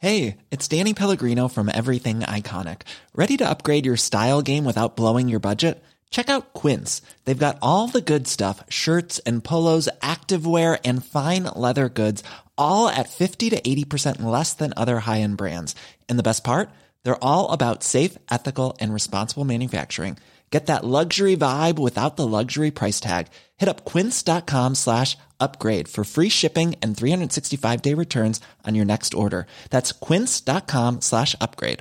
Hey, it's Danny Pellegrino from Everything Iconic. Ready to upgrade your style game without blowing your budget? Check out Quince. They've got all the good stuff, shirts and polos, activewear, and fine leather goods, all at 50 to 80% less than other high-end brands. And the best part? They're all about safe, ethical, and responsible manufacturing. Get that luxury vibe without the luxury price tag. Hit up quince.com/upgrade for free shipping and 365-day returns on your next order. That's quince.com/upgrade.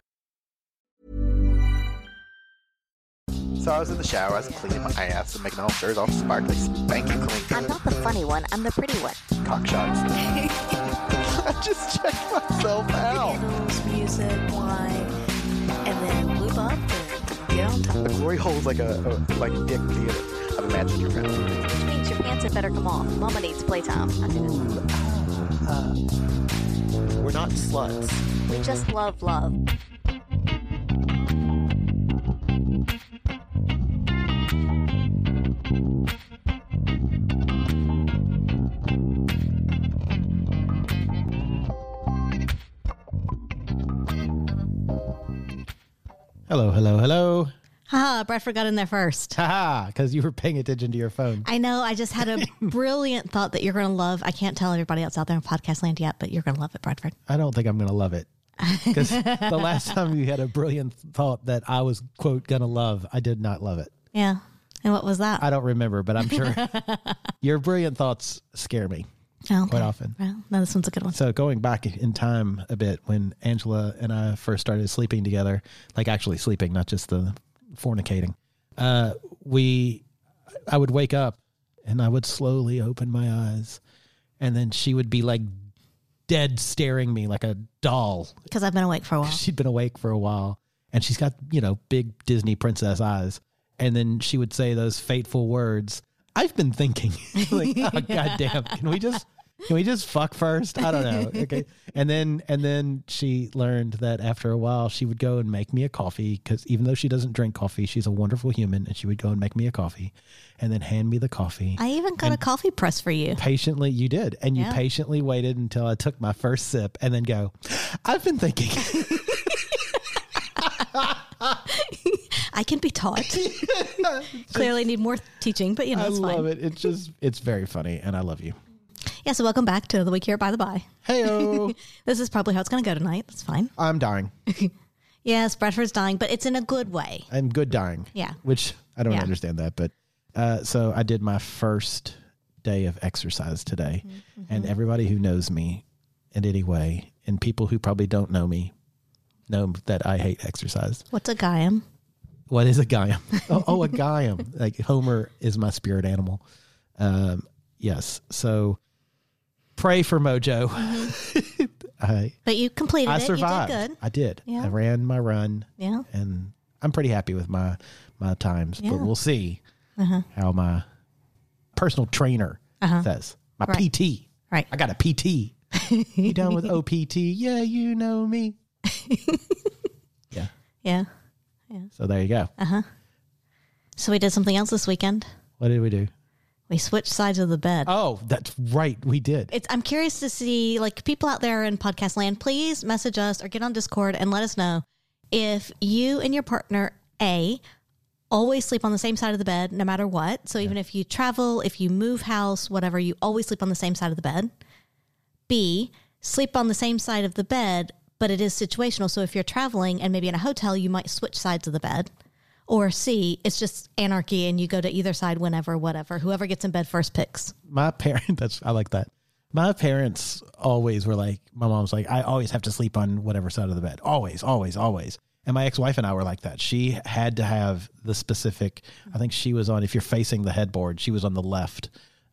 So I was in the shower, I was cleaning my ass and making all sure it's all sparkly, spanking clean. I'm not the funny one, I'm the pretty one. Cock shots. I just checked myself out. Candles, music, wine, and then lube up and get on top. The glory hole's like a dick theater. I've imagined your friends. Which means your pants had better come off. Mama needs playtime. I do this. We're not sluts. We just love love. Hello, hello, hello. Haha, Bradford got in there first. Haha, because you were paying attention to your phone. I know. I just had a brilliant thought that you're going to love. I can't tell everybody else out there in podcast land yet, but you're going to love it, Bradford. I don't think I'm going to love it. Because the last time you had a brilliant thought that I was, quote, going to love, I did not love it. Yeah. And what was that? I don't remember, but I'm sure your brilliant thoughts scare me quite often. Well, no, this one's a good one. So going back in time a bit, when Angela and I first started sleeping together, like actually sleeping, not just the fornicating, I would wake up and I would slowly open my eyes, and then she would be like dead staring me like a doll. Because I've been awake for a while. She'd been awake for a while, and she's got, big Disney princess eyes. And then she would say those fateful words, I've been thinking. Like, oh, goddamn, can we just fuck first? I don't know. Okay. And then she learned that after a while she would go and make me a coffee, because even though she doesn't drink coffee, she's a wonderful human, and she would go and make me a coffee and then hand me the coffee. I even got a coffee press for you. Patiently, you did. And you patiently waited until I took my first sip and then go, I've been thinking. I can be taught. Clearly need more teaching, but it's fine. I love it. It's very funny, and I love you. Yeah, so welcome back to the week here by the by. Hey-o. This is probably how it's going to go tonight. That's fine. I'm dying. Yes, Bradford's dying, but it's in a good way. I'm good dying. Yeah. Which I don't understand that, but so I did my first day of exercise today, and everybody who knows me in any way, and people who probably don't know me, know that I hate exercise. What's a Gaiam? What is a Gaiam? a Gaiam. Like Homer is my spirit animal. Yes. So pray for Mojo. But you completed it. I survived. You did good. I did. Yeah. I ran my run. Yeah. And I'm pretty happy with my times, but we'll see how my personal trainer says. My PT. Right. I got a PT. You done with OPT? Yeah, you know me. Yeah. Yeah. So there you go. So we did something else this weekend. What did we do? We switched sides of the bed. Oh, that's right. We did. I'm curious to see, like, people out there in podcast land, please message us or get on Discord and let us know if you and your partner, A, always sleep on the same side of the bed no matter what. So even if you travel, if you move house, whatever, you always sleep on the same side of the bed. B, sleep on the same side of the bed, but it is situational. So if you're traveling and maybe in a hotel, you might switch sides of the bed. Or C, it's just anarchy and you go to either side whenever, whatever. Whoever gets in bed first picks. My parents, I like that. My parents always were like, my mom's like, I always have to sleep on whatever side of the bed. Always, always, always. And my ex-wife and I were like that. She had to have the specific, I think she was on, if you're facing the headboard, she was on the left.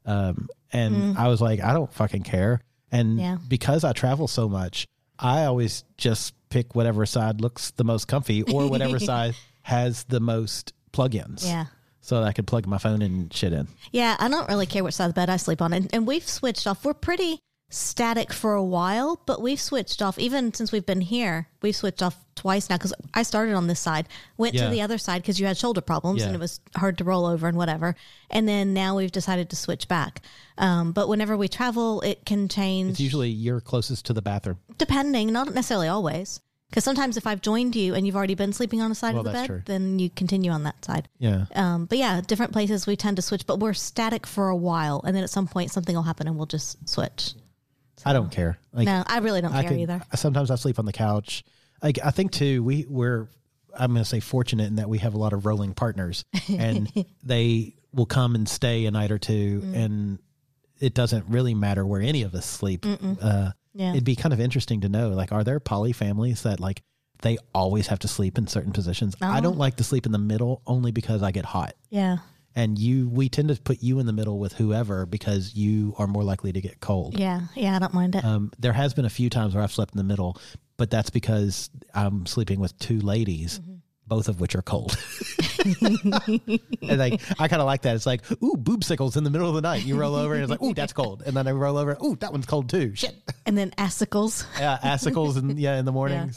And I was like, I don't fucking care. And because I travel so much, I always just pick whatever side looks the most comfy or whatever side has the most plugins. Yeah. So that I could plug my phone and shit in. Yeah, I don't really care which side of the bed I sleep on. And we've switched off. We're pretty static for a while, but we've switched off. Even since we've been here, we've switched off twice now because I started on this side, went to the other side because you had shoulder problems and it was hard to roll over and whatever. And then now we've decided to switch back. But whenever we travel, it can change. It's usually you're closest to the bathroom. Depending, not necessarily always. Because sometimes if I've joined you and you've already been sleeping on a side of the bed, then you continue on that side. Yeah. But yeah, different places we tend to switch, but we're static for a while. And then at some point something will happen and we'll just switch. So, I don't care. Like, no, I really don't care either. Sometimes I sleep on the couch. Like, I think too, we're, I'm going to say fortunate in that we have a lot of rolling partners and they will come and stay a night or two and it doesn't really matter where any of us sleep. It'd be kind of interesting to know, like, are there poly families that like they always have to sleep in certain positions? I don't like to sleep in the middle only because I get hot. Yeah. And we tend to put you in the middle with whoever because you are more likely to get cold. Yeah. Yeah. I don't mind it. There has been a few times where I've slept in the middle, but that's because I'm sleeping with two ladies, both of which are cold. And like, I kind of like that. It's like, ooh, boobsicles in the middle of the night. You roll over and it's like, ooh, that's cold. And then I roll over, ooh, that one's cold too. Shit. And then assicles. Yeah, assicles in the morning.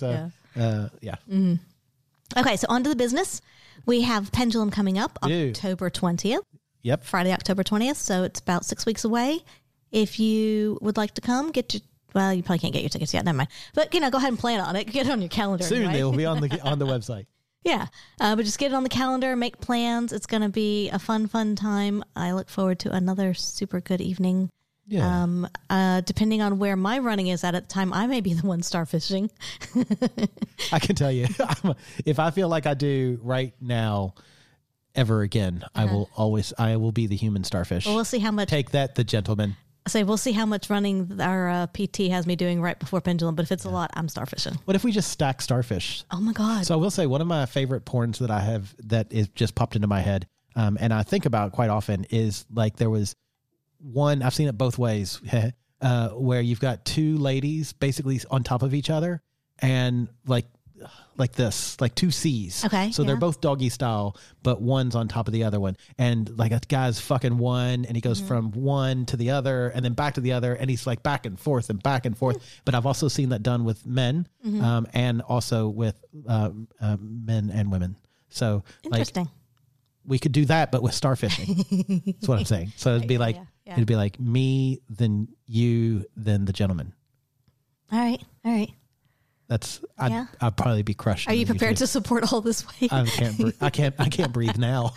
Okay, so on to the business. We have Pendulum coming up October 20th. Yep. Friday, October 20th. So it's about 6 weeks away. If you would like to come, well, you probably can't get your tickets yet. Never mind. But, go ahead and plan on it. Get it on your calendar. Soon anyway. they will be on the website. Yeah. But just get it on the calendar, make plans. It's going to be a fun time. I look forward to another super good evening. Yeah. Depending on where my running is at the time, I may be the one starfishing. I can tell you, if I feel like I do right now, ever again, I will be the human starfish. Well, we'll see how much. Take that, the gentleman. We'll see how much running our PT has me doing right before Pendulum. But if it's a lot, I'm starfishing. What if we just stack starfish? Oh my God. So I will say one of my favorite porns that I have that is just popped into my head, and I think about quite often is like there was one, I've seen it both ways, where you've got two ladies basically on top of each other and like this, like two C's. Okay. So they're both doggy style, but one's on top of the other one. And like a guy's fucking one and he goes from one to the other and then back to the other. And he's like back and forth and back and forth. But I've also seen that done with men, and also with men and women. So interesting. Like, we could do that, but with starfishing. That's what I'm saying. So it'd be like, it'd be like me, then you, then the gentleman. All right. I'd probably be crushed. Are you prepared to support all this weight? I can't breathe now.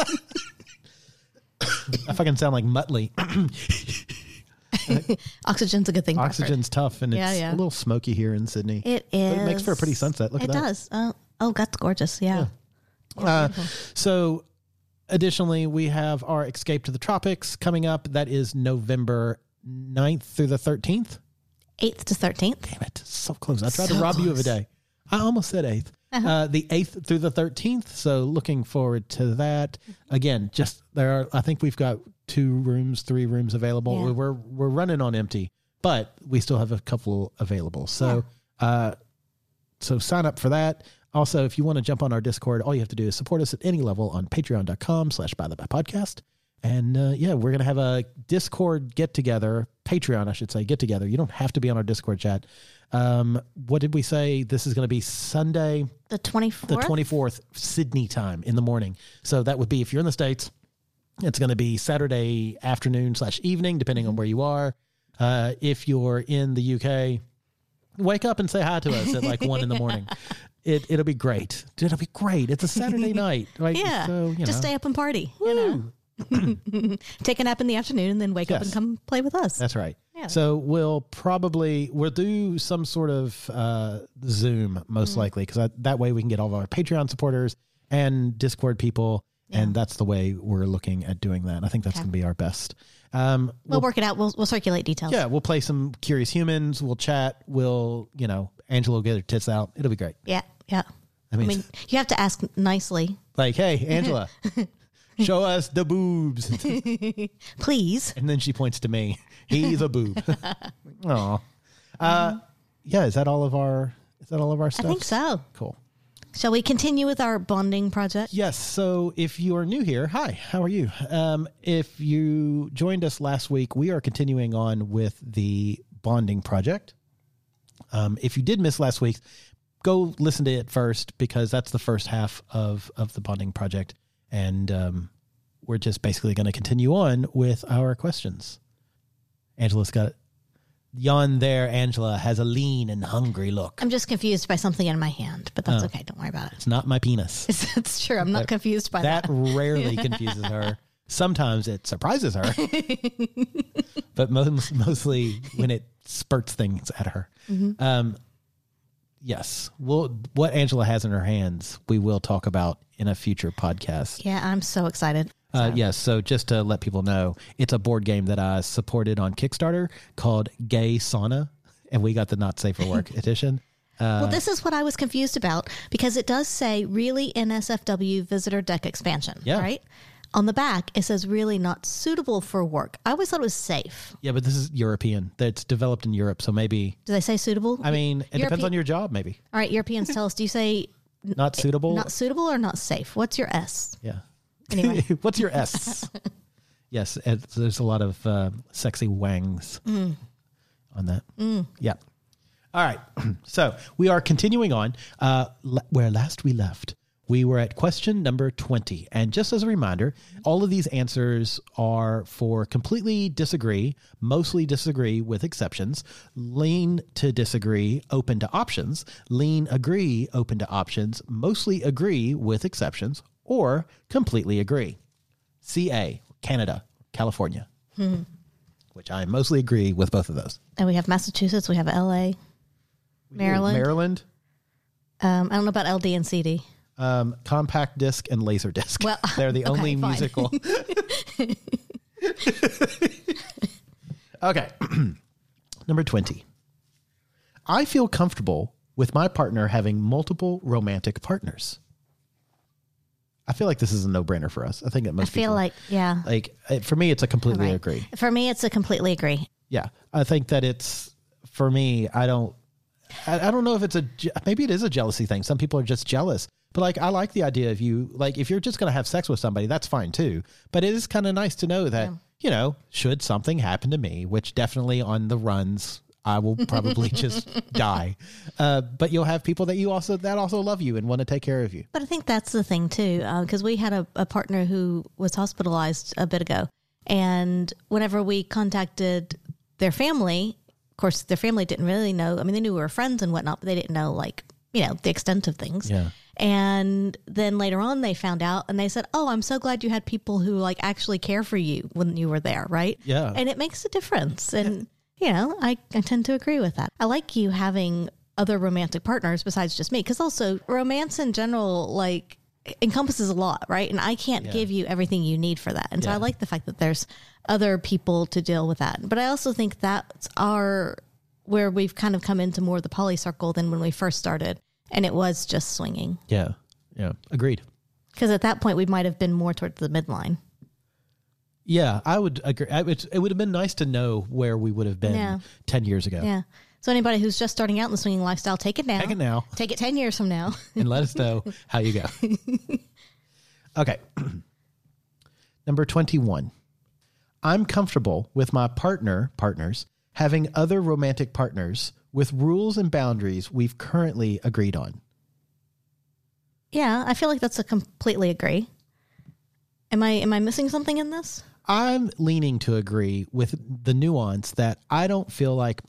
I fucking sound like Muttley. Oxygen's a good thing. Oxygen's tough, and it's a little smoky here in Sydney. It is. But it makes for a pretty sunset. Look at that. It does. Oh, that's gorgeous. Yeah. So additionally, we have our Escape to the Tropics coming up. That is November 9th through the 13th. 8th to 13th. Damn it. So close. I tried to rob you of a day. I almost said 8th. The 8th through the 13th. So looking forward to that. Again, I think we've got 3 rooms available. Yeah. We're running on empty, but we still have a couple available. So, so sign up for that. Also, if you want to jump on our Discord, all you have to do is support us at any level on patreon.com/bythebapodcast. And we're going to have a Discord get-together, Patreon, I should say, get-together. You don't have to be on our Discord chat. What did we say? This is going to be Sunday. The 24th? The 24th, Sydney time in the morning. So that would be, if you're in the States, it's going to be Saturday afternoon/evening, depending on where you are. If you're in the UK, wake up and say hi to us at like 1 in the morning. It'll be great. It'll be great. It's a Saturday night. Right? Yeah. So, just stay up and party. Woo. Take a nap in the afternoon and then wake up and come play with us. That's right. Yeah. So we'll do some sort of Zoom most likely, because that way we can get all of our Patreon supporters and Discord people, and that's the way we're looking at doing that. I think that's going to be our best. We'll work it out. We'll circulate details. Yeah, we'll play some Curious Humans. We'll chat. Angela will get her tits out. It'll be great. Yeah. I mean, you have to ask nicely. Like, hey, Angela, show us the boobs. Please. And then she points to me. He's a boob. Aw. Is that all of our stuff? I think so. Cool. Shall we continue with our bonding project? Yes. So if you are new here, hi, how are you? If you joined us last week, we are continuing on with the bonding project. If you did miss last week, go listen to it first because that's the first half of the bonding project. And we're just basically going to continue on with our questions. Angela's got yawn there. Angela has a lean and hungry look. I'm just confused by something in my hand, but that's okay. Don't worry about it. It's not my penis. It's true. I'm not confused by that. That rarely confuses her. Sometimes it surprises her, but mostly when it spurts things at her. Mm-hmm. Yes. What Angela has in her hands, we will talk about in a future podcast. Yeah, I'm so excited. Yes. So just to let people know, it's a board game that I supported on Kickstarter called Gay Sauna, and we got the Not Safe for Work edition. Well, this is what I was confused about because it does say really NSFW visitor deck expansion, right? On the back, it says really not suitable for work. I always thought it was safe. Yeah, but this is European. That's developed in Europe, so maybe. Do they say suitable? I mean, it depends on your job, maybe. All right, Europeans, tell us. Do you say not suitable? Not suitable or not safe? What's your S? Yeah. Anyway. What's your S? Yes, there's a lot of sexy wangs on that. Yeah. All right. So we are continuing on where last we left. We were at question number 20. And just as a reminder, all of these answers are for completely disagree, mostly disagree with exceptions, lean to disagree, open to options, lean agree, open to options, mostly agree with exceptions, or completely agree. CA, Canada, California, which I mostly agree with both of those. And we have Massachusetts, we have LA, Maryland. I don't know about LD and CD. Compact disc and laser disc. Well, they're the only fine. musical. Okay. Number 20. I feel comfortable with my partner having multiple romantic partners. I feel like this is a no-brainer for us. I think that most people. For me, it's a completely agree. For me, it's a completely agree. Yeah. I think that it's, for me, I don't know if it's maybe it is a jealousy thing. Some people are just jealous. But like, I like the idea of you, like, if you're just going to have sex with somebody, that's fine too. But it is kind of nice to know that, you know, should something happen to me, which definitely on the runs, I will probably just die. But you'll have people that also love you and want to take care of you. But I think that's the thing too, because we had a partner who was hospitalized a bit ago. And whenever we contacted their family, of course, their family didn't really know. I mean, they knew we were friends and whatnot, but they didn't know, like, you know, the extent of things. Yeah. And then later on they found out and they said, oh, I'm so glad you had people who like actually care for you when you were there. Right. Yeah. And it makes a difference. And, you know, I tend to agree with that. I like you having other romantic partners besides just me. Cause also romance in general, like encompasses a lot. Right. And I can't give you everything you need for that. And so I like the fact that there's other people to deal with that. But I also think that's where we've kind of come into more of the poly circle than when we first started. And it was just swinging. Yeah. Yeah. Agreed. Because at that point, we might have been more towards the midline. Yeah, I would agree. It would have been nice to know where we would have been 10 years ago. Yeah. So anybody who's just starting out in the swinging lifestyle, take it now. Take it now. Take it 10 years from now. And let us know how you go. Okay. Number 21. I'm comfortable with my partners having other romantic partners with rules and boundaries we've currently agreed on. Yeah, I feel like that's a completely agree. Am I missing something in this? I'm leaning to agree with the nuance that I don't feel like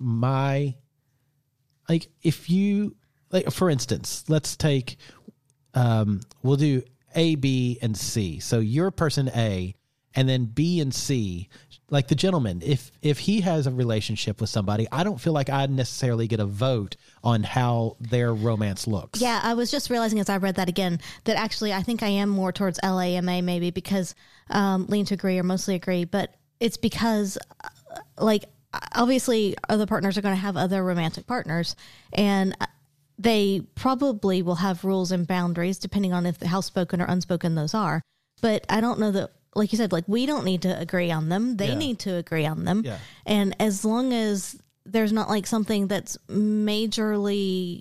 if you, like, for instance, let's take, we'll do A, B, and C. So you're person A, and then B and C, like the gentleman, if he has a relationship with somebody, I don't feel like I'd necessarily get a vote on how their romance looks. Yeah, I was just realizing as I read that again, that actually I think I am more towards LAMA maybe because lean to agree or mostly agree, but it's because like obviously other partners are going to have other romantic partners and they probably will have rules and boundaries depending on how spoken or unspoken those are. But I don't know that, like you said, like we don't need to agree on them. They need to agree on them. Yeah. And as long as there's not like something that's majorly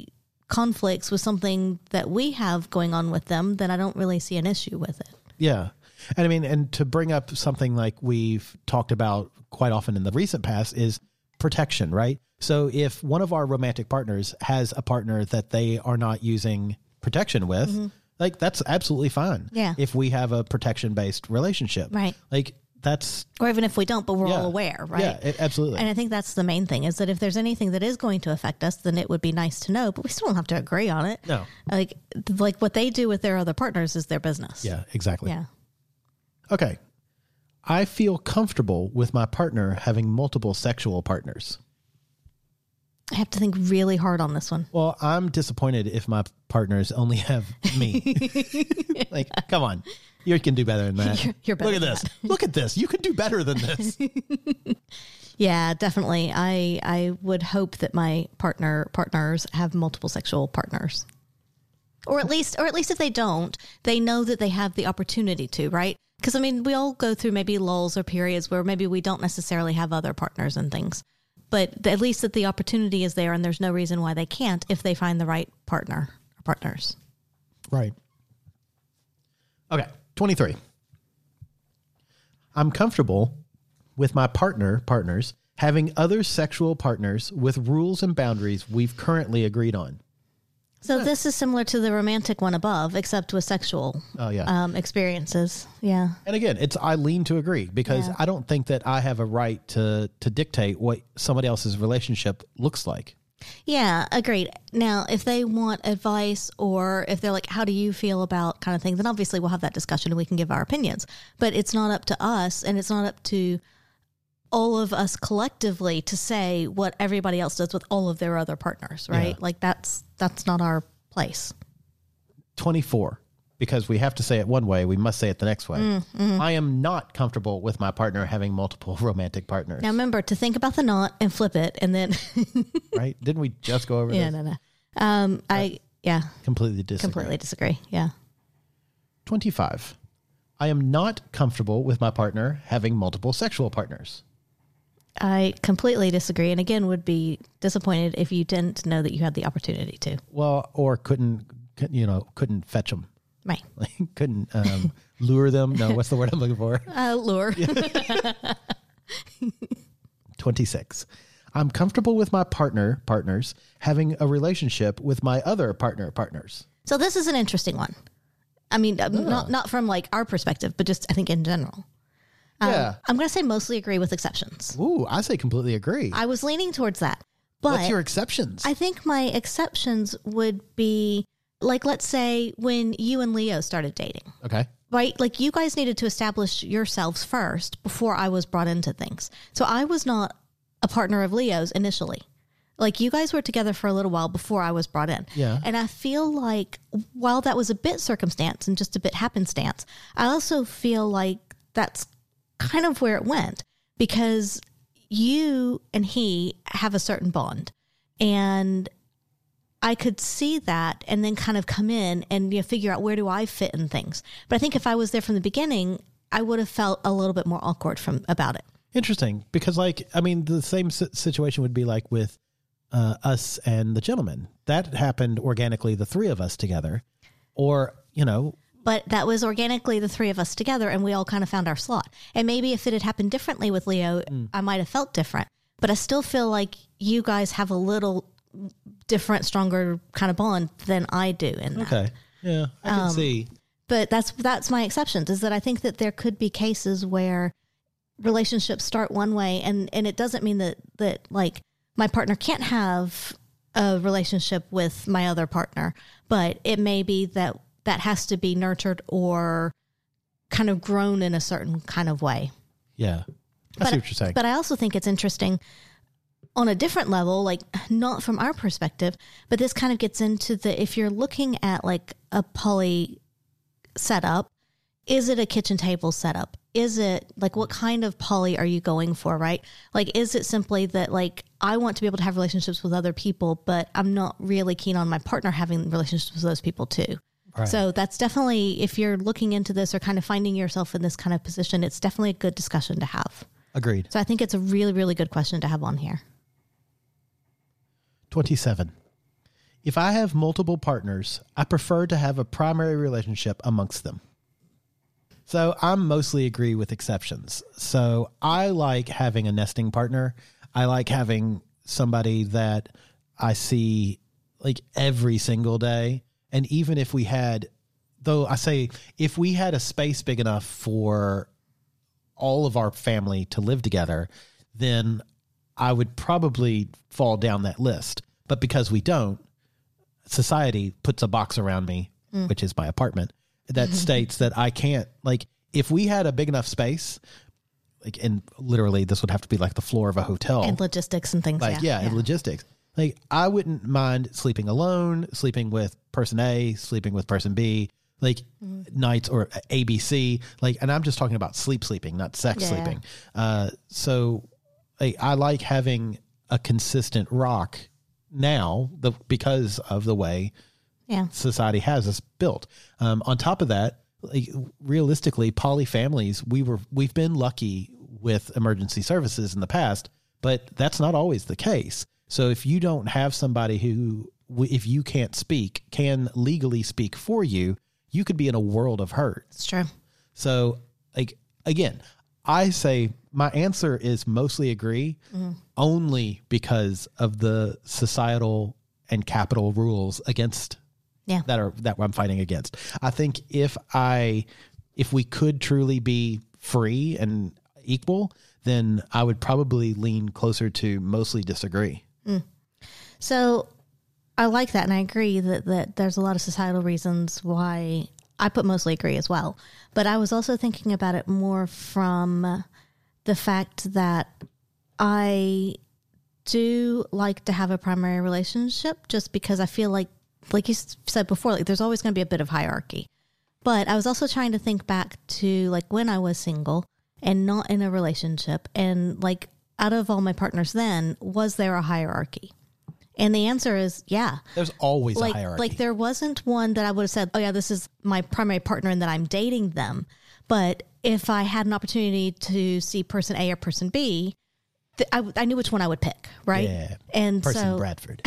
conflicts with something that we have going on with them, then I don't really see an issue with it. Yeah. And I mean, and to bring up something like we've talked about quite often in the recent past is protection, right? So if one of our romantic partners has a partner that they are not using protection with, like that's absolutely fine. Yeah. If we have a protection-based relationship. Right. Like that's... Or even if we don't, but we're Yeah. all aware, right? Yeah, absolutely. And I think that's the main thing, is that if there's anything that is going to affect us, then it would be nice to know, but we still don't have to agree on it. No. Like what they do with their other partners is their business. Yeah, exactly. Yeah. Okay. I feel comfortable with my partner having multiple sexual partners. I have to think really hard on this one. Well, I'm disappointed if my partners only have me. Like, come on. You can do better than that. You're better Look at than this. that. Look at this. You can do better than this. Yeah, definitely. I would hope that my partners have multiple sexual partners. Or at least if they don't, they know that they have the opportunity to, right? Because I mean, we all go through maybe lulls or periods where maybe we don't necessarily have other partners and things. But at least that the opportunity is there, and there's no reason why they can't if they find the right partner or partners. Right. Okay. 23. I'm comfortable with my partners having other sexual partners with rules and boundaries we've currently agreed on. So this is similar to the romantic one above, except with sexual experiences. Yeah. And again, I lean to agree because Yeah. I don't think that I have a right to dictate what somebody else's relationship looks like. Yeah, agreed. Now, if they want advice or if they're like, how do you feel about kind of thing, then obviously we'll have that discussion and we can give our opinions. But it's not up to us, and it's not up to all of us collectively to say what everybody else does with all of their other partners, right? Yeah. Like that's not our place. 24. Because we have to say it one way, we must say it the next way. I am not comfortable with my partner having multiple romantic partners. Now remember to think about the knot and flip it, and then Right? Didn't we just go over yeah, this? no. I Completely disagree. completely disagree. Yeah. 25. I am not comfortable with my partner having multiple sexual partners. I completely disagree, and again would be disappointed if you didn't know that you had the opportunity to. Well, or couldn't fetch them. Right. Like, couldn't lure them. No, what's the word I'm looking for? Lure. 26. I'm comfortable with my partners having a relationship with my other partners. So this is an interesting one. I mean, not from like our perspective, but just I think in general. Yeah. I'm going to say mostly agree with exceptions. Ooh, I say completely agree. I was leaning towards that. But What's your exceptions? I think my exceptions would be like, let's say when you and Leo started dating, Okay. right? Like you guys needed to establish yourselves first before I was brought into things. So I was not a partner of Leo's initially. Like you guys were together for a little while before I was brought in. Yeah. And I feel like while that was a bit circumstance and just a bit happenstance, I also feel like that's kind of where it went because you and he have a certain bond. And I could see that and then kind of come in and figure out where do I fit in things. But I think if I was there from the beginning, I would have felt a little bit more awkward about it. Interesting. Because the same situation would be like with us and the gentleman. That happened organically, the three of us together. Or, But that was organically the three of us together and we all kind of found our slot. And maybe if it had happened differently with Leo, I might have felt different. But I still feel like you guys have a little different, stronger kind of bond than I do in that. Okay. Yeah, I can see. But that's my exceptions, is that I think that there could be cases where relationships start one way and it doesn't mean that like my partner can't have a relationship with my other partner, but it may be that has to be nurtured or kind of grown in a certain kind of way. Yeah. I see what you're saying. But I also think it's interesting on a different level, like not from our perspective, but this kind of gets into if you're looking at like a poly setup, is it a kitchen table setup? Is it like, what kind of poly are you going for, right? Like, is it simply that like, I want to be able to have relationships with other people, but I'm not really keen on my partner having relationships with those people too. Right. So that's definitely, if you're looking into this or kind of finding yourself in this kind of position, it's definitely a good discussion to have. Agreed. So I think it's a really, really good question to have on here. 27. If I have multiple partners, I prefer to have a primary relationship amongst them. So I'm mostly agree with exceptions. So I like having a nesting partner. I like having somebody that I see like every single day. And even if we had, though I say, if we had a space big enough for all of our family to live together, then I would probably fall down that list. But because we don't, society puts a box around me, which is my apartment, that states that I can't, like, if we had a big enough space, like, and literally this would have to be like the floor of a hotel. And logistics and things. Like, and logistics. Like, I wouldn't mind sleeping alone, sleeping with person A, sleeping with person B, like nights or ABC, like, and I'm just talking about sleeping, not sex sleeping. So I like having a consistent rock now because of the way society has us built. On top of that, like, realistically, poly families, we've been lucky with emergency services in the past, but that's not always the case. So if you don't have somebody who, if you can't speak, can legally speak for you, you could be in a world of hurt. It's true. So, like, again, I say my answer is mostly agree, only because of the societal and capital rules against that I'm fighting against. I think if we could truly be free and equal, then I would probably lean closer to mostly disagree. So I like that, and I agree that there's a lot of societal reasons why I put mostly agree as well. But I was also thinking about it more from the fact that I do like to have a primary relationship, just because I feel like you said before, like, there's always going to be a bit of hierarchy. But I was also trying to think back to, like, when I was single and not in a relationship, and, like, out of all my partners then, was there a hierarchy? And the answer is, yeah. There's always a hierarchy. Like, there wasn't one that I would have said, oh yeah, this is my primary partner and that I'm dating them. But if I had an opportunity to see person A or person B, I knew which one I would pick, right? Yeah. And person Bradford.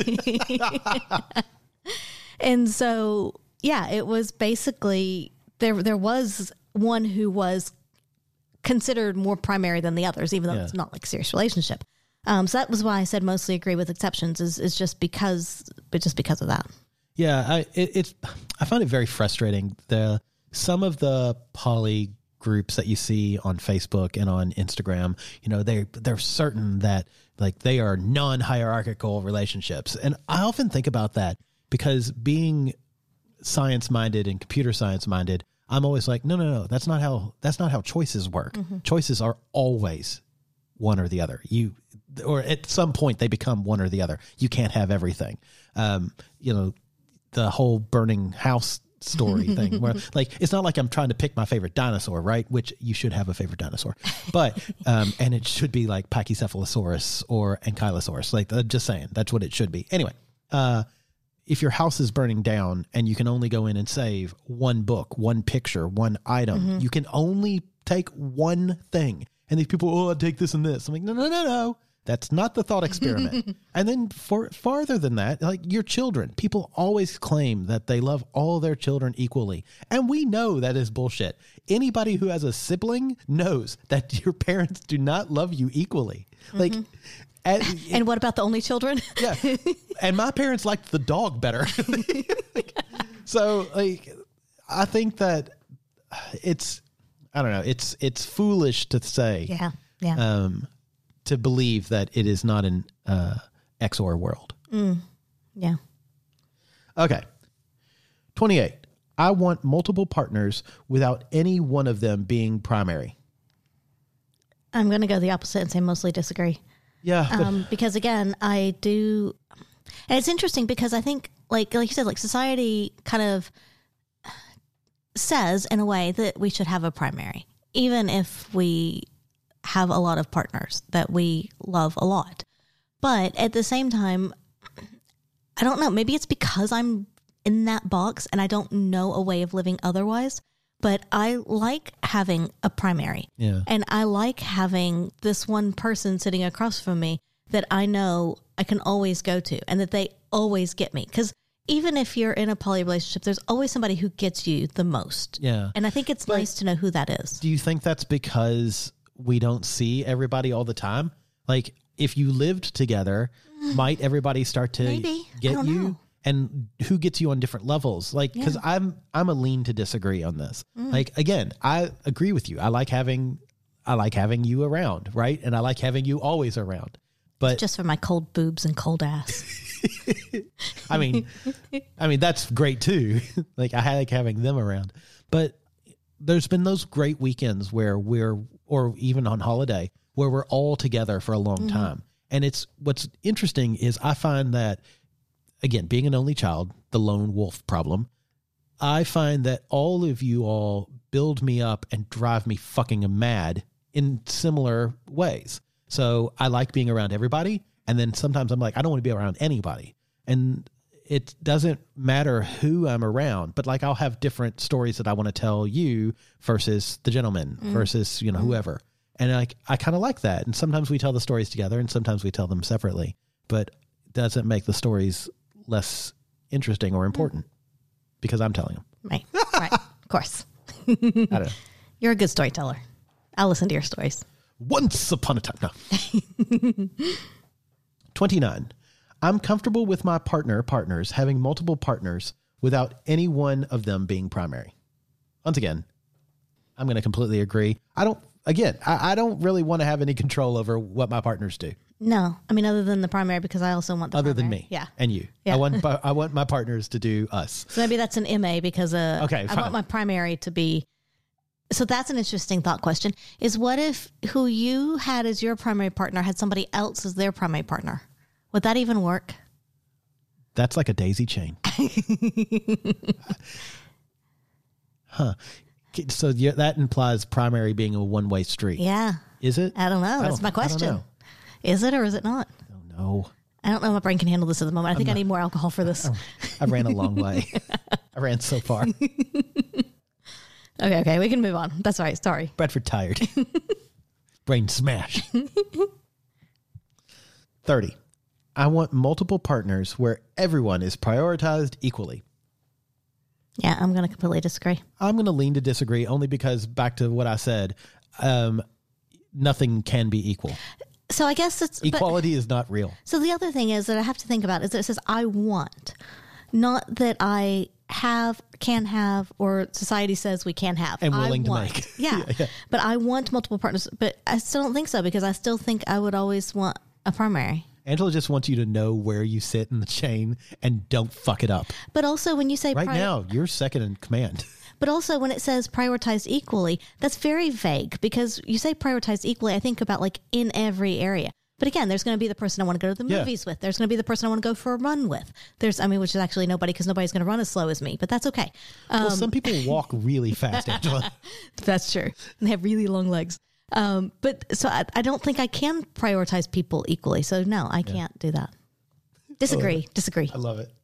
And so, yeah, it was basically, there was one who was considered more primary than the others, even though it's not like a serious relationship. So that was why I said mostly agree with exceptions, is just because of that. Yeah, I find it very frustrating. Some of the poly groups that you see on Facebook and on Instagram, you know, they're certain that, like, they are non-hierarchical relationships, and I often think about that because being science-minded and computer science-minded, I'm always like, no, that's not how choices work. Choices are always one or the other. Or at some point they become one or the other. You can't have everything. You know, the whole burning house story thing where, like, it's not like I'm trying to pick my favorite dinosaur, right? Which you should have a favorite dinosaur, but, and it should be like Pachycephalosaurus or Ankylosaurus. Like, just saying, that's what it should be. Anyway, if your house is burning down and you can only go in and save one book, one picture, one item, you can only take one thing. And these people, I'd take this and this. I'm like, no. That's not the thought experiment. And then farther than that, like, your children, people always claim that they love all their children equally. And we know that is bullshit. Anybody who has a sibling knows that your parents do not love you equally. Like, and what about the only children? Yeah. And my parents liked the dog better. So, like, I think that I don't know, it's foolish to say. Yeah. To believe that it is not an XOR world. Yeah. Okay. 28. I want multiple partners without any one of them being primary. I'm going to go the opposite and say mostly disagree. Yeah. Because again, I do, and it's interesting because I think, like you said, like, society kind of says in a way that we should have a primary, even if we have a lot of partners that we love a lot. But at the same time, I don't know, maybe it's because I'm in that box and I don't know a way of living otherwise, but I like having a primary. Yeah. And I like having this one person sitting across from me that I know I can always go to, and that they always get me. Because even if you're in a poly relationship, there's always somebody who gets you the most. Yeah. And I think it's nice to know who that is. Do you think that's because we don't see everybody all the time? Like, if you lived together, might everybody start to Maybe. I get don't you? know. And who gets you on different levels? Like, because I'm a lean to disagree on this. Like, again, I agree with you. I like having you around, right? And I like having you always around. But Just for my cold boobs and cold ass. I mean, that's great too. Like, I like having them around. But there's been those great weekends where or even on holiday, where we're all together for a long time. And what's interesting is I find that, again, being an only child, the lone wolf problem, I find that all of you all build me up and drive me fucking mad in similar ways. So I like being around everybody. And then sometimes I'm like, I don't want to be around anybody. And it doesn't matter who I'm around, but like I'll have different stories that I want to tell you versus the gentleman versus, whoever. And I kind of like that. And sometimes we tell the stories together and sometimes we tell them separately, but it doesn't make the stories less interesting or important because I'm telling them. Right. Of course. I don't know. You're a good storyteller. I'll listen to your stories. Once upon a time. No. 29. I'm comfortable with my partners having multiple partners without any one of them being primary. Once again, I'm going to completely agree. I don't really want to have any control over what my partners do. No. I mean, other than the primary, because I also want the Other primary. than me. Yeah. And you. Yeah. I want my partners to do us. So maybe that's an MA because Okay, I fine. want my primary to be. So that's an interesting thought question. Is what if who you had as your primary partner had somebody else as their primary partner? Would that even work? That's like a daisy chain. Huh. So that implies primary being a one-way street. Yeah. Is it? I don't know. That's my I don't question. know. Is it or is it not? I don't know. I don't know if my brain can handle this at the moment. I think I need more alcohol for this. I ran a long way. I ran so far. Okay. We can move on. That's all right. Sorry. Bradford tired. Brain smash. 30. I want multiple partners where everyone is prioritized equally. Yeah, I'm going to completely disagree. I'm going to lean to disagree only because back to what I said, nothing can be equal. So I guess it's Equality is not real. So the other thing is that I have to think about is that it says I want, not that I can have, or society says we can have. And willing to want. make. Yeah. But I want multiple partners, but I still don't think so because I still think I would always want a primary. Angela just wants you to know where you sit in the chain and don't fuck it up. But also when you say Right now, you're second in command. But also when it says prioritized equally, that's very vague because you say prioritized equally, I think about like in every area. But again, there's going to be the person I want to go to the movies with. There's going to be the person I want to go for a run with. Which is actually nobody because nobody's going to run as slow as me, but that's okay. Well, some people walk really fast, Angela. That's true. And they have really long legs. But so I don't think I can prioritize people equally. So no, I can't do that. Disagree. I love it.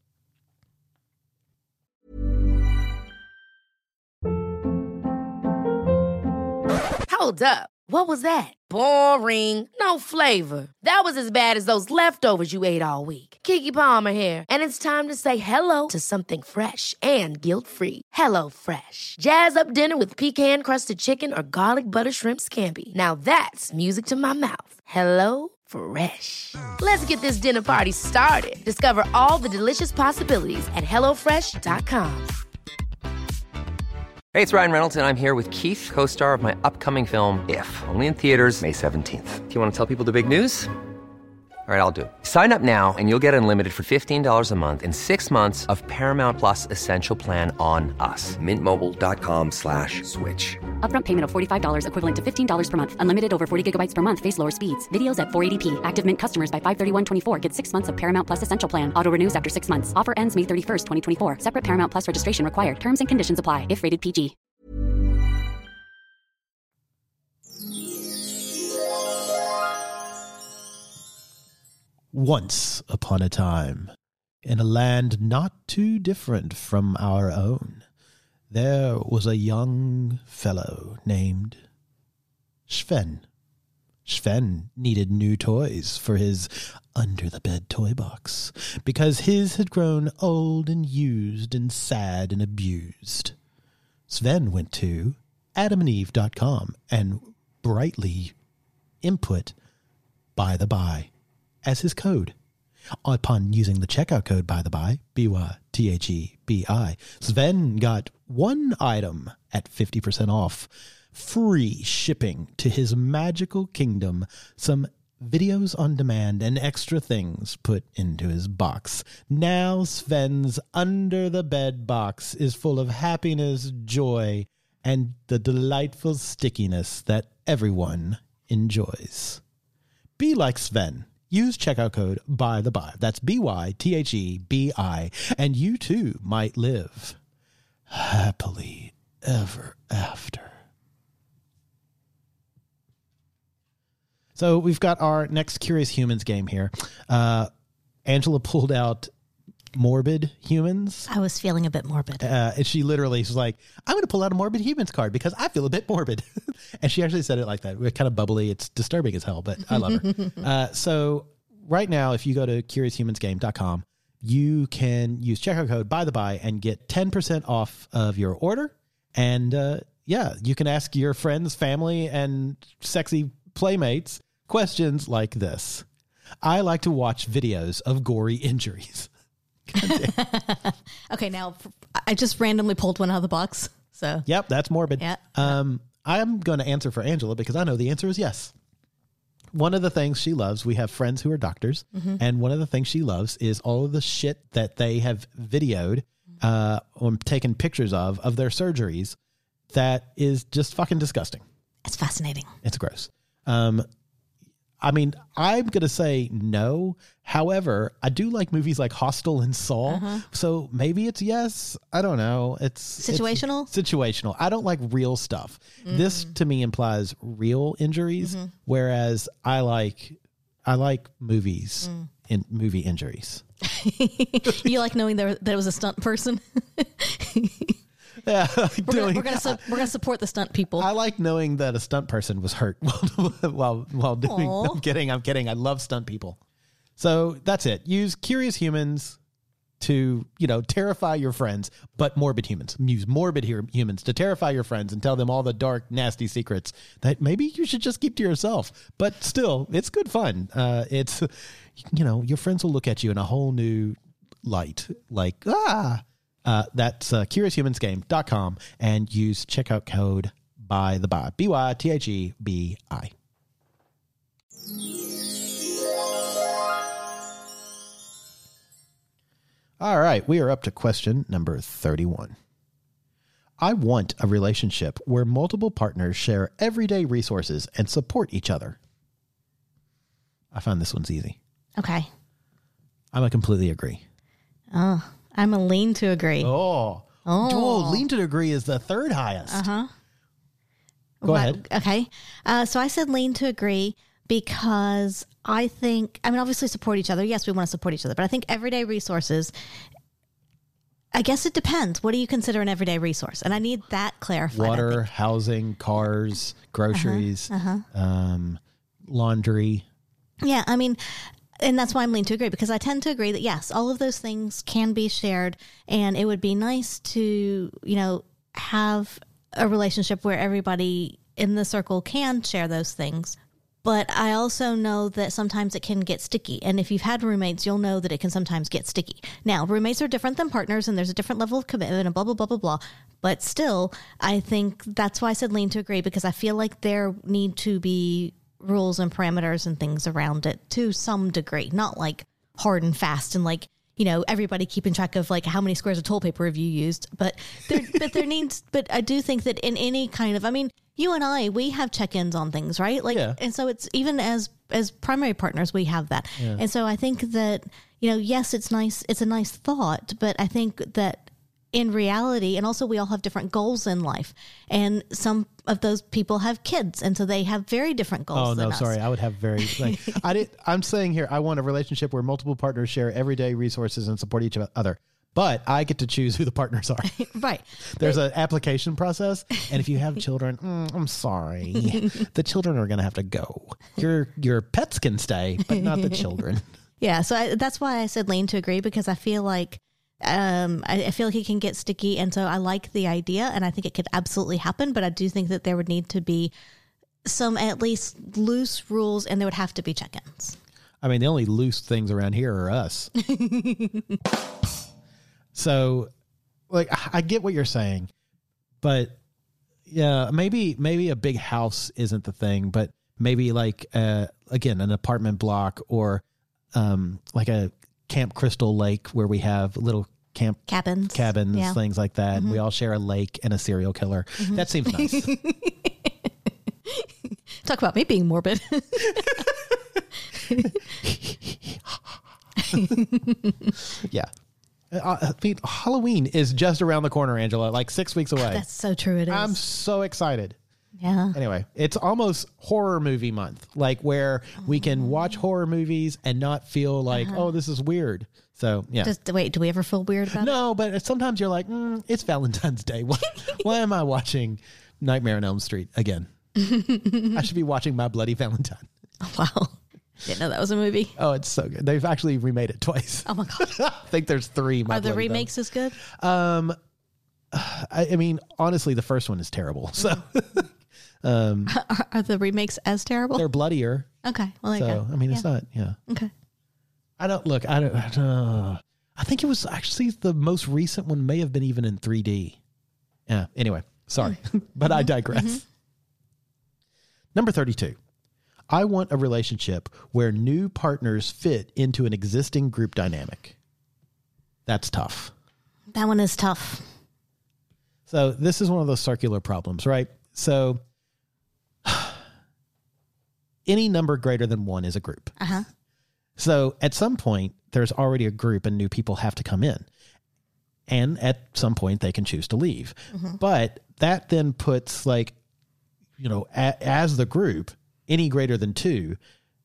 Hold up. What was that? Boring. No flavor. That was as bad as those leftovers you ate all week. Keke Palmer here. And it's time to say hello to something fresh and guilt-free. Hello Fresh. Jazz up dinner with pecan-crusted chicken or garlic butter shrimp scampi. Now that's music to my mouth. Hello Fresh. Let's get this dinner party started. Discover all the delicious possibilities at hellofresh.com. Hey, it's Ryan Reynolds, and I'm here with Keith, co-star of my upcoming film, If, only in theaters May 17th. Do you want to tell people the big news? All right, I'll do it. Sign up now and you'll get unlimited for $15 a month and 6 months of Paramount Plus Essential Plan on us. MintMobile.com/switch. Upfront payment of $45 equivalent to $15 per month. Unlimited over 40 gigabytes per month. Face lower speeds. Videos at 480p. Active Mint customers by 531.24 get 6 months of Paramount Plus Essential Plan. Auto renews after 6 months. Offer ends May 31st, 2024. Separate Paramount Plus registration required. Terms and conditions apply if rated PG. Once upon a time, in a land not too different from our own, there was a young fellow named Sven. Sven needed new toys for his under-the-bed toy box because his had grown old and used and sad and abused. Sven went to adamandeve.com and brightly input "by the by" as his code. Upon using the checkout code "by the by," BYTHEBI, Sven got one item at 50% off, free shipping to his magical kingdom, some videos on demand, and extra things put into his box. Now Sven's under the bed box is full of happiness, joy, and the delightful stickiness that everyone enjoys. Be like Sven. Use checkout code "by the by." That's BYTHEBI, and you too might live happily ever after. So we've got our next Curious Humans game here. Angela pulled out Morbid Humans. I was feeling a bit morbid. And she literally was like, "I'm going to pull out a Morbid Humans card because I feel a bit morbid." And she actually said it like that. We're kind of bubbly. It's disturbing as hell, but I love her. So right now, if you go to CuriousHumansGame.com, you can use checkout code "by the by" and get 10% off of your order. And you can ask your friends, family, and sexy playmates questions like this. I like to watch videos of gory injuries. Okay, now I just randomly pulled one out of the box. So Yep, that's morbid. Yeah. I'm going to answer for Angela because I know the answer is yes. One of the things she loves, we have friends who are doctors, and one of the things she loves is all of the shit that they have videoed or taken pictures of their surgeries that is just fucking disgusting. it's fascinating. It's gross. I mean, I'm going to say no. However, I do like movies like Hostel and Saw. So maybe it's yes. I don't know. It's Situational? It's situational. I don't like real stuff. This to me implies real injuries, whereas I like movies in movie injuries. You like knowing there was a stunt person? Yeah, We're gonna support the stunt people. I like knowing that a stunt person was hurt while doing. Aw. I'm kidding. I love stunt people. So that's it. Use Curious Humans to terrify your friends, but morbid humans. Use morbid humans to terrify your friends and tell them all the dark, nasty secrets that maybe you should just keep to yourself. But still, it's good fun. It's your friends will look at you in a whole new light, like that's CuriousHumansGame.com and use checkout code "by the by," BYTHEBI. All right, we are up to question number 31. I want a relationship where multiple partners share everyday resources and support each other. I found this one's easy. Okay. I'm a completely agree. Oh, I'm a lean to agree. Oh, lean to agree is the third highest. Go ahead. Okay. So I said lean to agree because obviously support each other. Yes, we want to support each other, but I think everyday resources, I guess it depends. What do you consider an everyday resource? And I need that clarified. Water, housing, cars, groceries, laundry. Yeah, I mean, and that's why I'm lean to agree, because I tend to agree that, yes, all of those things can be shared, and it would be nice to, have a relationship where everybody in the circle can share those things. But I also know that sometimes it can get sticky. And if you've had roommates, you'll know that it can sometimes get sticky. Now, roommates are different than partners, and there's a different level of commitment and blah, blah, blah, blah, blah. But still, I think that's why I said lean to agree, because I feel like there need to be rules and parameters and things around it to some degree. Not like hard and fast and like, everybody keeping track of like how many squares of toilet paper have you used. But but I do think that in any kind of, you and I, we have check-ins on things, right? Like, yeah. And so it's even as primary partners, we have that. Yeah. And so I think that, yes, it's nice. It's a nice thought, but I think that in reality, and also we all have different goals in life, and some of those people have kids, and so they have very different goals. Oh no, sorry, I would have very. I'm saying here, I want a relationship where multiple partners share everyday resources and support each other. but I get to choose who the partners are. Right. There's an application process. And if you have children, I'm sorry. The children are going to have to go. Your pets can stay, but not the children. Yeah. So that's why I said lean to agree, because I feel like I feel like it can get sticky. And so I like the idea, and I think it could absolutely happen. But I do think that there would need to be some at least loose rules, and there would have to be check-ins. I mean, the only loose things around here are us. So, like, I get what you're saying, but yeah, maybe a big house isn't the thing, but maybe like, again, an apartment block or like a Camp Crystal Lake where we have little cabins, yeah. Things like that. Mm-hmm. And we all share a lake and a serial killer. Mm-hmm. That seems nice. Talk about me being morbid. Yeah. I mean, Halloween is just around the corner, Angela, like 6 weeks away. That's so true. It is. I'm so excited. Yeah. Anyway, it's almost horror movie month, like where we can watch horror movies and not feel like, oh, this is weird. So, yeah. Wait, do we ever feel weird about it? No, but sometimes you're like, it's Valentine's Day. Why am I watching Nightmare on Elm Street again? I should be watching My Bloody Valentine. Oh, wow. Didn't know that was a movie. Oh, it's so good. They've actually remade it twice. Oh my God. I think there's 3. Are the remakes as good? I mean, honestly, the first one is terrible. So, are the remakes as terrible? They're bloodier. Okay. Well, there you go. I mean, it's not. Yeah. Okay. I think it was actually the most recent one may have been even in 3D. Yeah. Anyway, sorry, but I digress. Mm-hmm. Number 32. I want a relationship where new partners fit into an existing group dynamic. That's tough. That one is tough. So this is one of those circular problems, right? So any number greater than 1 is a group. Uh-huh. So at some point, there's already a group and new people have to come in. And at some point, they can choose to leave. Mm-hmm. But that then puts as the group, any greater than 2,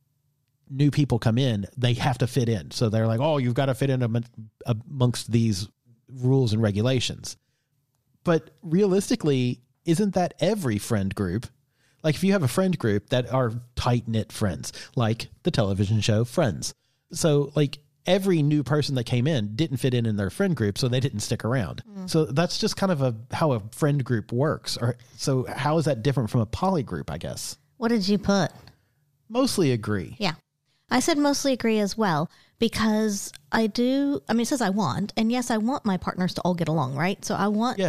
new people come in, they have to fit in. So they're like, oh, you've got to fit in amongst these rules and regulations. But realistically, isn't that every friend group? Like if you have a friend group that are tight-knit friends, like the television show Friends. So like every new person that came in didn't fit in their friend group, so they didn't stick around. Mm. So that's just kind of how a friend group works. So how is that different from a poly group, I guess? What did you put? Mostly agree. Yeah. I said mostly agree as well, because it says I want, and yes, I want my partners to all get along, right? So I want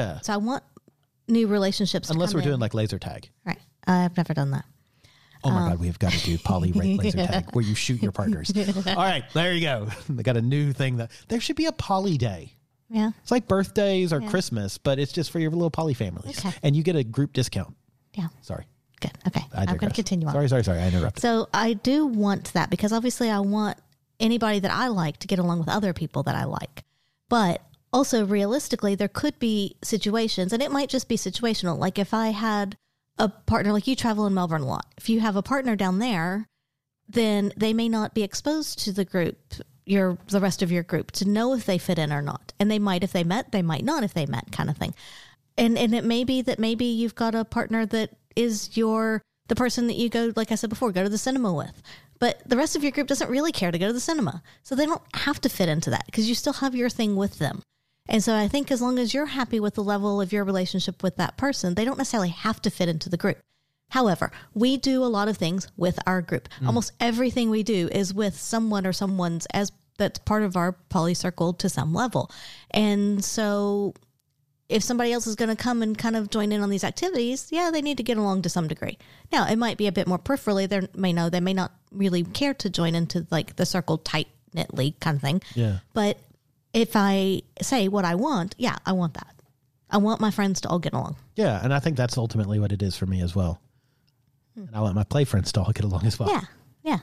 new relationships. Unless we're doing like laser tag. Right. I've never done that. Oh my God, we have got to do poly laser tag where you shoot your partners. All right, there you go. They got a new thing there should be a poly day. Yeah. It's like birthdays or Christmas, but it's just for your little poly families. Okay. And you get a group discount. Yeah. Sorry. Good. Okay. I'm going to continue on. Sorry. I interrupted. So I do want that, because obviously I want anybody that I like to get along with other people that I like. But also realistically, there could be situations, and it might just be situational. Like if I had a partner, like you travel in Melbourne a lot. If you have a partner down there, then they may not be exposed to the group, the rest of your group, to know if they fit in or not. And they might if they met, they might not if they met, kind of thing. And it may be that maybe you've got a partner that is the person that you go, like I said before, go to the cinema with. But the rest of your group doesn't really care to go to the cinema. So they don't have to fit into that, because you still have your thing with them. And so I think as long as you're happy with the level of your relationship with that person, they don't necessarily have to fit into the group. However, we do a lot of things with our group. Almost everything we do is with someone or someone's that's part of our poly circle to some level. And so if somebody else is going to come and kind of join in on these activities, they need to get along to some degree. Now, it might be a bit more peripherally. They may not really care to join into like the circle tight-knitly kind of thing. Yeah. But if I say what I want, I want that. I want my friends to all get along. Yeah, and I think that's ultimately what it is for me as well. And I want my play friends to all get along as well. Yeah.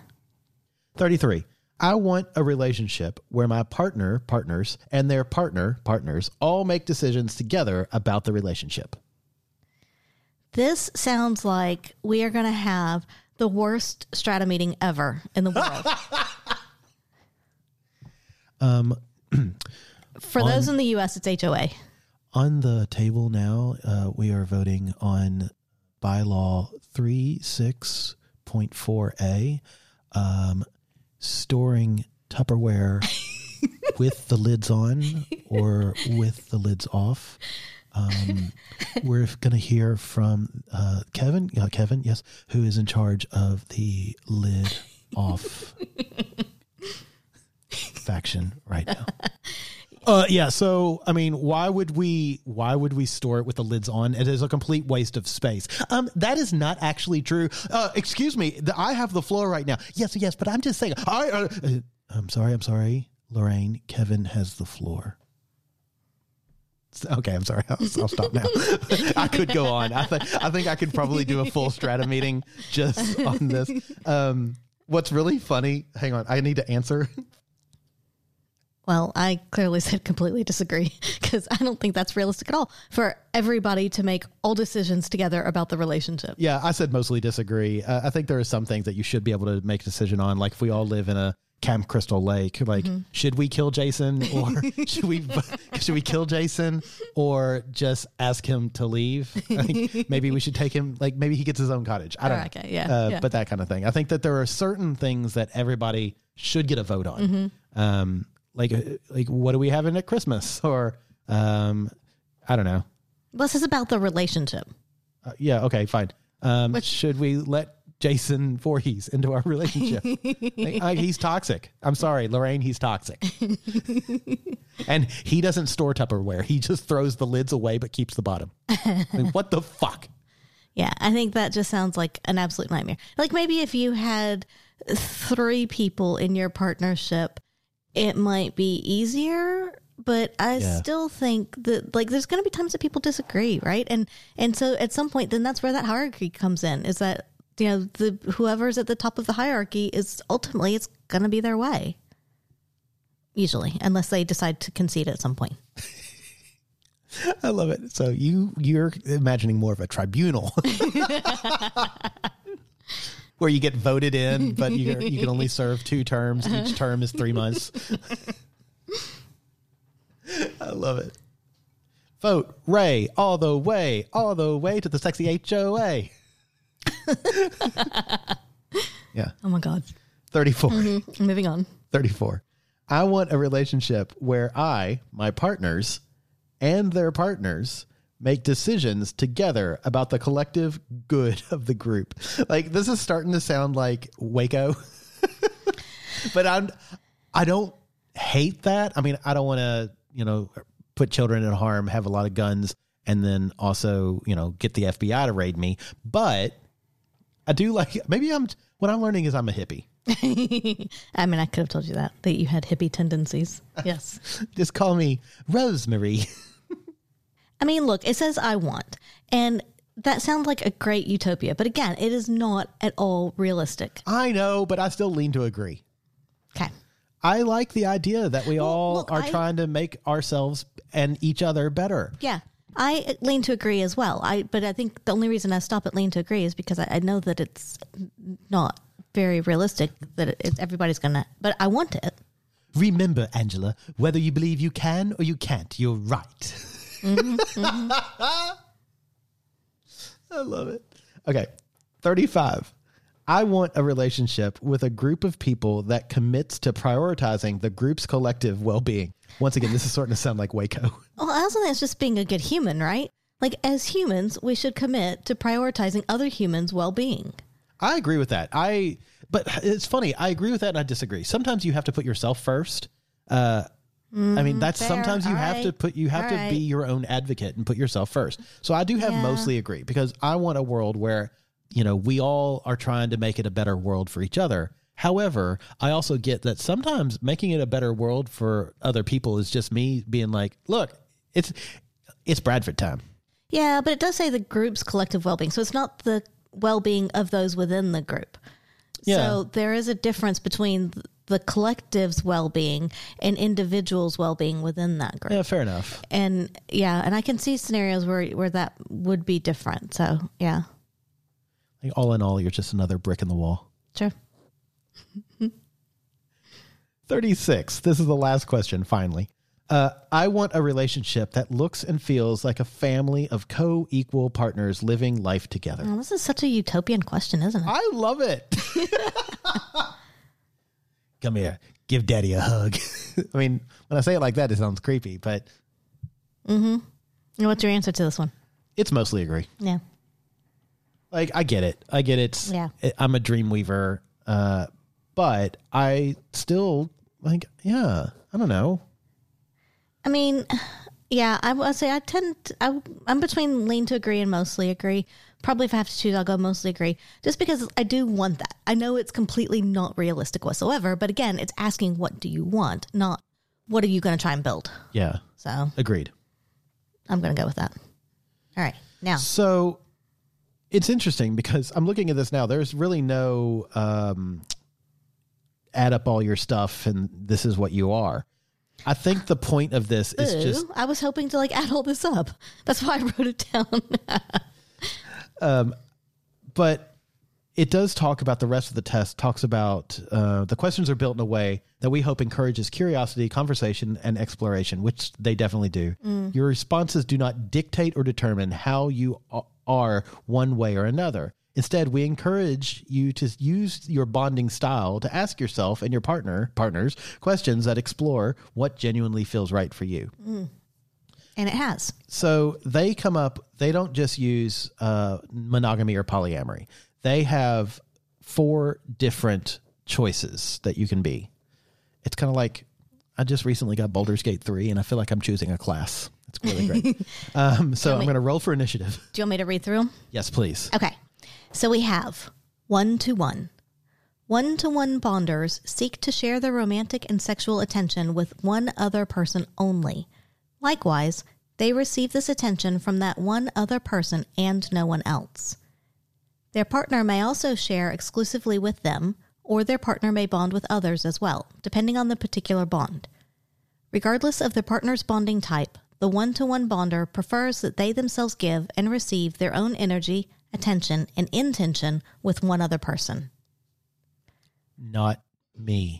33. I want a relationship where my partners, and their partners all make decisions together about the relationship. This sounds like we are going to have the worst strata meeting ever in the world. For those in the U.S., it's HOA. On the table now, we are voting on bylaw 36.4A, storing Tupperware with the lids on or with the lids off. We're going to hear from Kevin, yes, who is in charge of the lid off faction right now. Yeah. So, I mean, why would we store it with the lids on? It is a complete waste of space. That is not actually true. Excuse me. I have the floor right now. Yes, but I'm just saying. I'm sorry, Lorraine. Kevin has the floor. Okay, I'm sorry. I'll stop now. I could go on. I think I could probably do a full strata meeting just on this. What's really funny? Hang on. I need to answer. Well, I clearly said completely disagree because I don't think that's realistic at all for everybody to make all decisions together about the relationship. Yeah, I said mostly disagree. I think there are some things that you should be able to make a decision on. Like if we all live in a Camp Crystal Lake, like should we kill Jason or should we kill Jason or just ask him to leave? Like maybe we should take him, like maybe he gets his own cottage. I don't know. Okay, yeah. But that kind of thing. I think that there are certain things that everybody should get a vote on. Like what are we having at Christmas? Or, I don't know. This is about the relationship. Yeah. Okay, fine. Should we let Jason Voorhees into our relationship? He's toxic. I'm sorry, Lorraine, he's toxic. And he doesn't store Tupperware. He just throws the lids away, but keeps the bottom. What the fuck? Yeah, I think that just sounds like an absolute nightmare. Like maybe if you had 3 people in your partnership, it might be easier, but I still think that like there's going to be times that people disagree, right? And so at some point, then that's where that hierarchy comes in. Is that whoever's at the top of the hierarchy is ultimately it's going to be their way, usually, unless they decide to concede at some point. I love it. So you're imagining more of a tribunal. Where you get voted in, but you can only serve 2 terms. Each term is 3 months. I love it. Vote Ray all the way to the sexy HOA. Yeah. Oh my God. 34. Moving on. 34. I want a relationship where my partners, and their partners make decisions together about the collective good of the group. Like this is starting to sound like Waco, but I don't hate that. I mean, I don't want to, put children in harm, have a lot of guns, and then also, get the FBI to raid me. But I do like, what I'm learning is I'm a hippie. I mean, I could have told you that you had hippie tendencies. Yes. Just call me Rosemary. I mean, look, it says I want, and that sounds like a great utopia. But again, it is not at all realistic. I know, but I still lean to agree. Okay. I like the idea that we all are trying to make ourselves and each other better. Yeah. I lean to agree as well. But I think the only reason I stop at lean to agree is because I know that it's not very realistic that everybody's going to, but I want it. Remember, Angela, whether you believe you can or you can't, you're right. I love it. Okay. 35. I want a relationship with a group of people that commits to prioritizing the group's collective well-being. Once again, this is starting to sound like Waco. Well, I also think it's just being a good human, right? Like as humans, we should commit to prioritizing other humans' well-being. I agree with that. But it's funny. I agree with that and I disagree. Sometimes you have to put yourself first. I mean, that's fair. Sometimes you All have right. to you have to be your own advocate and put yourself first. So I do have mostly agree because I want a world where, we all are trying to make it a better world for each other. However, I also get that sometimes making it a better world for other people is just me being like, look, it's Bradford time. Yeah, but it does say the group's collective well-being. So it's not the well-being of those within the group. Yeah. So there is a difference between the collective's well-being and individuals' well-being within that group. Yeah, fair enough. And I can see scenarios where that would be different. So yeah. Like all in all, you're just another brick in the wall. Sure. 36. This is the last question, finally. I want a relationship that looks and feels like a family of co-equal partners living life together. Oh, this is such a utopian question, isn't it? I love it. Come here. Give daddy a hug. I mean, when I say it like that, it sounds creepy, but. Mm-hmm. And what's your answer to this one? It's mostly agree. Yeah. Like, I get it. Yeah. I'm a dream weaver, but I still, like, yeah, I don't know. I mean, yeah, I would say I'm between lean to agree and mostly agree. Probably if I have to choose, I'll go mostly agree. Just because I do want that. I know it's completely not realistic whatsoever, but again, it's asking what do you want, not what are you going to try and build. Yeah. So. Agreed. I'm going to go with that. All right. Now. So it's interesting because I'm looking at this now. There's really no add up all your stuff and this is what you are. I think the point of this is just... I was hoping to add all this up. That's why I wrote it down. But it does talk about the rest of the test, talks about the questions are built in a way that we hope encourages curiosity, conversation, and exploration, which they definitely do. Your responses do not dictate or determine how you are one way or another. Instead, we encourage you to use your bonding style to ask yourself and your partners questions that explore what genuinely feels right for you. And it has. So they don't just use monogamy or polyamory. They have 4 different choices that you can be. It's kind of like, I just recently got Baldur's Gate 3 and I feel like I'm choosing a class. It's really great. So I'm going to roll for initiative. Do you want me to read through them? Yes, please. Okay. So we have 1-to-1. 1-to-1 bonders seek to share their romantic and sexual attention with one other person only. Likewise, they receive this attention from that one other person and no one else. Their partner may also share exclusively with them, or their partner may bond with others as well, depending on the particular bond. Regardless of their partner's bonding type, the 1-to-1 bonder prefers that they themselves give and receive their own energy, attention, and intention with one other person. Not me.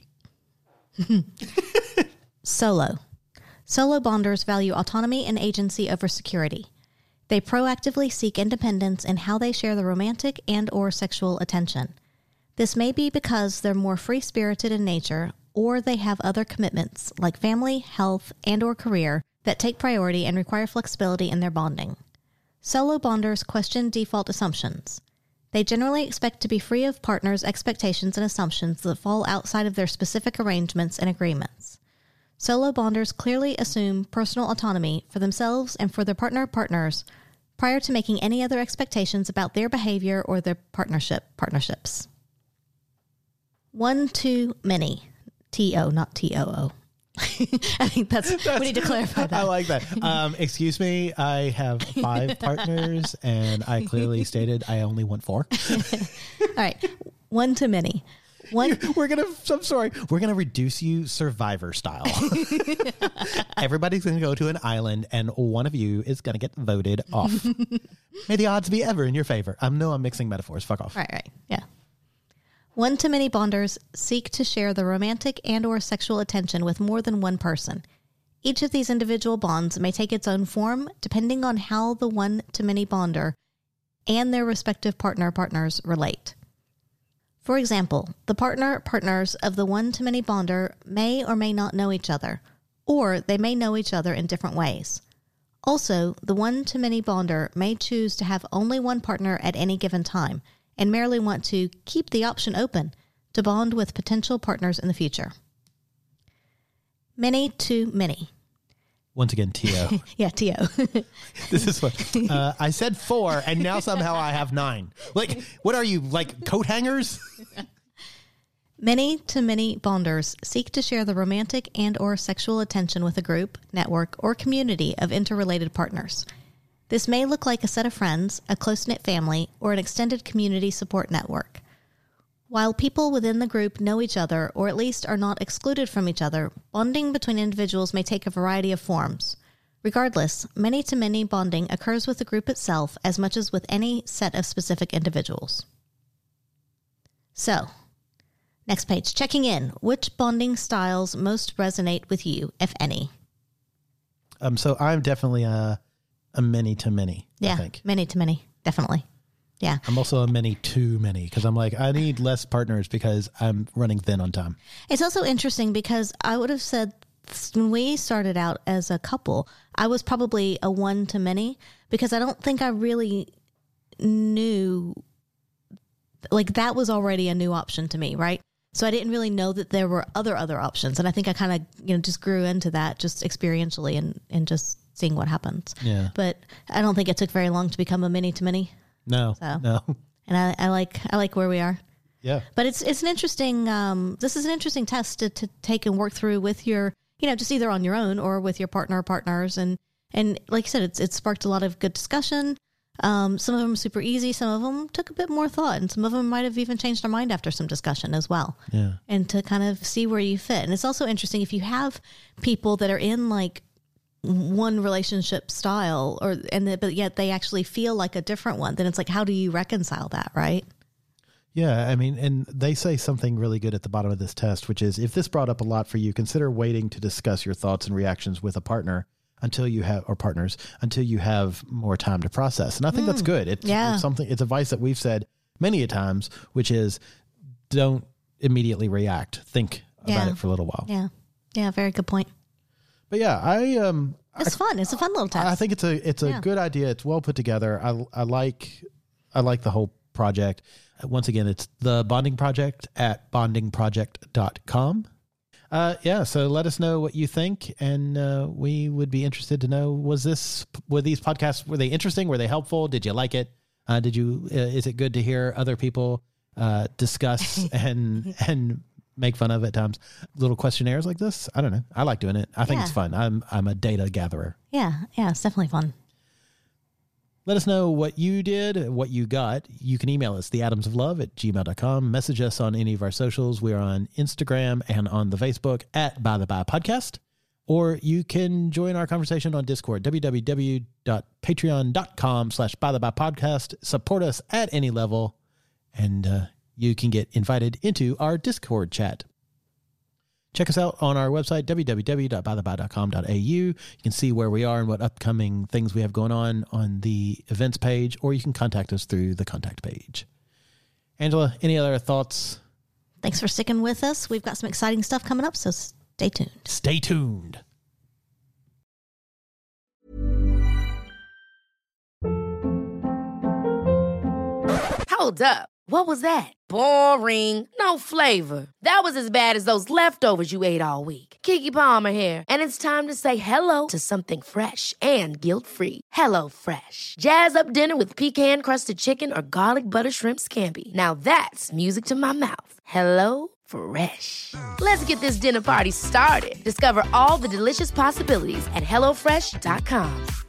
Solo. Solo bonders value autonomy and agency over security. They proactively seek independence in how they share the romantic and or sexual attention. This may be because they're more free-spirited in nature, or they have other commitments like family, health, and or career that take priority and require flexibility in their bonding. Solo bonders question default assumptions. They generally expect to be free of partners' expectations and assumptions that fall outside of their specific arrangements and agreements. Solo bonders clearly assume personal autonomy for themselves and for their partners prior to making any other expectations about their behavior or their partnerships. 1-to-many. T-O, not T-O-O. I think we need to clarify that. I like that. Excuse me, I have 5 partners and I clearly stated I only want 4. All right. 1-to-many. We're gonna reduce you Survivor style. Everybody's gonna go to an island and one of you is gonna get voted off. May the odds be ever in your favor. I'm mixing metaphors. Fuck off. Right. Yeah. 1-to-many bonders seek to share the romantic and or sexual attention with more than one person. Each of these individual bonds may take its own form depending on how the 1-to-many bonder and their respective partners relate. For example, the partners of the 1-to-many bonder may or may not know each other, or they may know each other in different ways. Also, the 1-to-many bonder may choose to have only one partner at any given time, and merely want to keep the option open to bond with potential partners in the future. Many-to-many. Once again, T.O. Yeah, T.O. This is what I said 4, and now somehow I have 9. Like, what are you, like coat hangers? Many-to-many bonders seek to share the romantic and or sexual attention with a group, network, or community of interrelated partners. This may look like a set of friends, a close-knit family, or an extended community support network. While people within the group know each other, or at least are not excluded from each other, bonding between individuals may take a variety of forms. Regardless, many-to-many bonding occurs with the group itself as much as with any set of specific individuals. So, next page. Checking in. Which bonding styles most resonate with you, if any? So I'm definitely a many to many. Yeah, I think. many to many, definitely. Yeah. I'm also a many too many because I'm like, I need less partners because I'm running thin on time. It's also interesting because I would have said when we started out as a couple, I was probably a one to many because I don't think I really knew, like that was already a new option to me, right? So I didn't really know that there were other options. And I think I kind of, just grew into that just experientially and just seeing what happens. Yeah. But I don't think it took very long to become a many to many. No. And I like where we are. Yeah. But it's an interesting, this is an interesting test to take and work through with your, just either on your own or with your partner or partners. And like you said, it's sparked a lot of good discussion. Some of them are super easy. Some of them took a bit more thought, and some of them might have even changed their mind after some discussion as well. Yeah. And to kind of see where you fit. And it's also interesting if you have people that are in like one relationship style but yet they actually feel like a different one, then it's like, how do you reconcile that? Right. Yeah. I mean, and they say something really good at the bottom of this test, which is if this brought up a lot for you, consider waiting to discuss your thoughts and reactions with a partner until you have more time to process. And I think that's good. It's advice that we've said many a times, which is don't immediately react. Think about it for a little while. Yeah. Yeah. Very good point. But yeah, it's fun. It's a fun little test. I think it's a good idea. It's well put together. I like the whole project. Once again, it's the Bonding Project at bondingproject.com. So let us know what you think, and we would be interested to know, were these podcasts, were they interesting? Were they helpful? Did you like it? Is it good to hear other people discuss and make fun of at times little questionnaires like this? I don't know. I like doing it. I think it's fun. I'm a data gatherer. Yeah. Yeah. It's definitely fun. Let us know what you did, what you got. You can email us, theatomsoflove@gmail.com. Message us on any of our socials. We're on Instagram and on the Facebook at By the By Podcast. Or you can join our conversation on Discord, www.patreon.com/bythebypodcast. Support us at any level, and you can get invited into our Discord chat. Check us out on our website, www.bytheby.com.au. You can see where we are and what upcoming things we have going on the events page, or you can contact us through the contact page. Angela, any other thoughts? Thanks for sticking with us. We've got some exciting stuff coming up, so stay tuned. Stay tuned. Hold up. What was that? Boring. No flavor. That was as bad as those leftovers you ate all week. Keke Palmer here. And it's time to say hello to something fresh and guilt-free. HelloFresh. Jazz up dinner with pecan-crusted chicken or garlic butter shrimp scampi. Now that's music to my mouth. HelloFresh. Let's get this dinner party started. Discover all the delicious possibilities at HelloFresh.com.